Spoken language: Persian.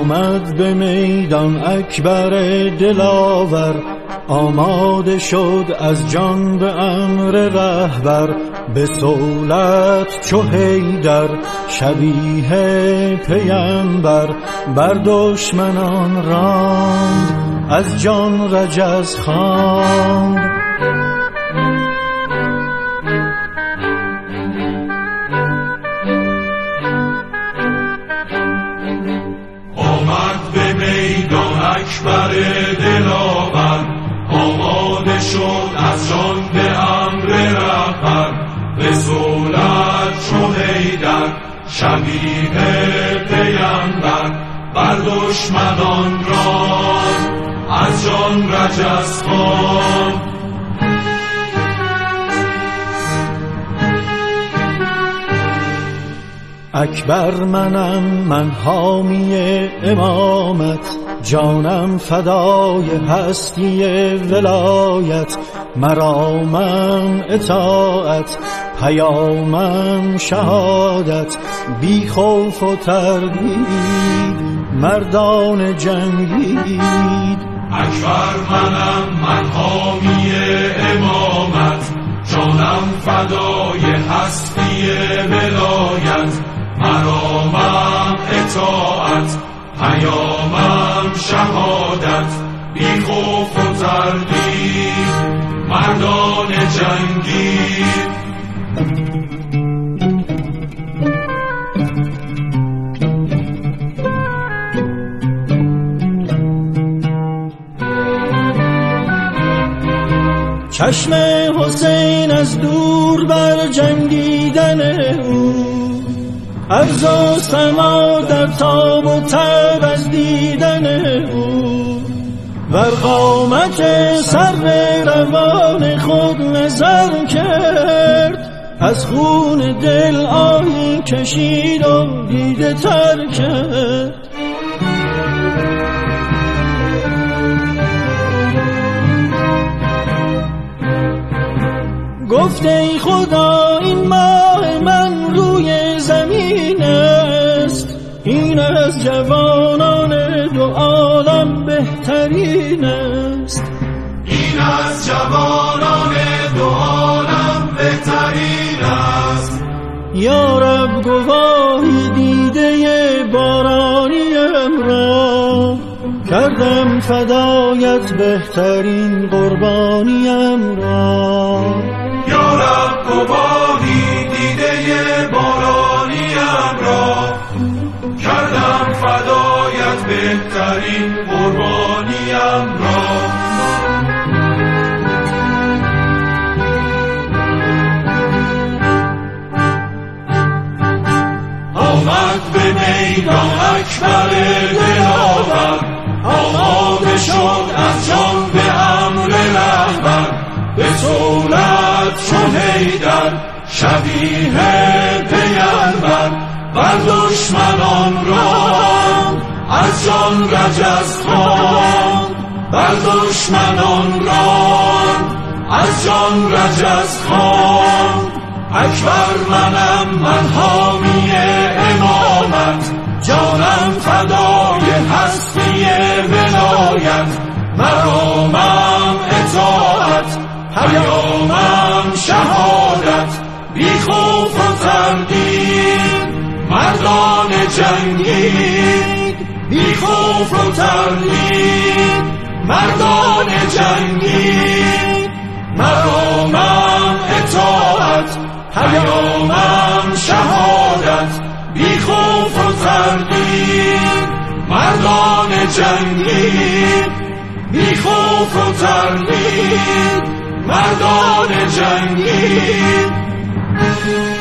آمد به میدان اکبر دلاور، آماده شد از جان به امر رهبر. به صولت چو حیدر شبیه پیمبر، بر دشمنان راند از جان رجز خواند. اکبر دلاور، آماده شد از جان به امر رهبر. به صولت چو حیدر شبیه پیمبر، بر دشمنان راند از جان رجز خواند. اکبر منم، من حامی امامت، جانم فدای هستی ولایت. مرامم اطاعت، پیامم شهادت، بی خوف و تردید مردان جنگید. اکبر منم، من حامی امامت، جانم فدای هستی ولایت. مرامم اطاعت، پیامم شهادت، بی خوف و تردید مردان جنگید. چشم حسین از دور بر جنگیدن او، عرض و سما در تاب و تب از دیدن او. بر قامت سر روان خود نظر کرد، از خون دل آهی کشید و دیده تر کرد. گفت ای خدا این ماه من روی زمین است، این از جوانان دو عالم بهترین است. این از جوانان دو عالم بهترین است. یا رب گواهی دیده بارانیم را، کردم فدایت بهترین قربانیم را. یا رب گواهی دیده بارانیم را، کردم فدایت بهترین قربانیم را. آمد به میدان اکبر دلاور، آماده شد از جان به امر رهبر. به صولت چو حیدر شبیه پیمبر، بر دشمنان راند از جان رجز خواند. بر دشمنان راند از جان رجز خواند. اکبر منم، من حامی امامت، جانم فدای هستی ولایت. مرامم اطاعت، پیامم شهادت، بی خوف و تردید مردان جنگید. بی خوف و تردید مردان جنگید. مرامم اطاعت، پیامم شهادت، بی خوف و تردید مردان جنگید. بی خوف و تردید مردان جنگید.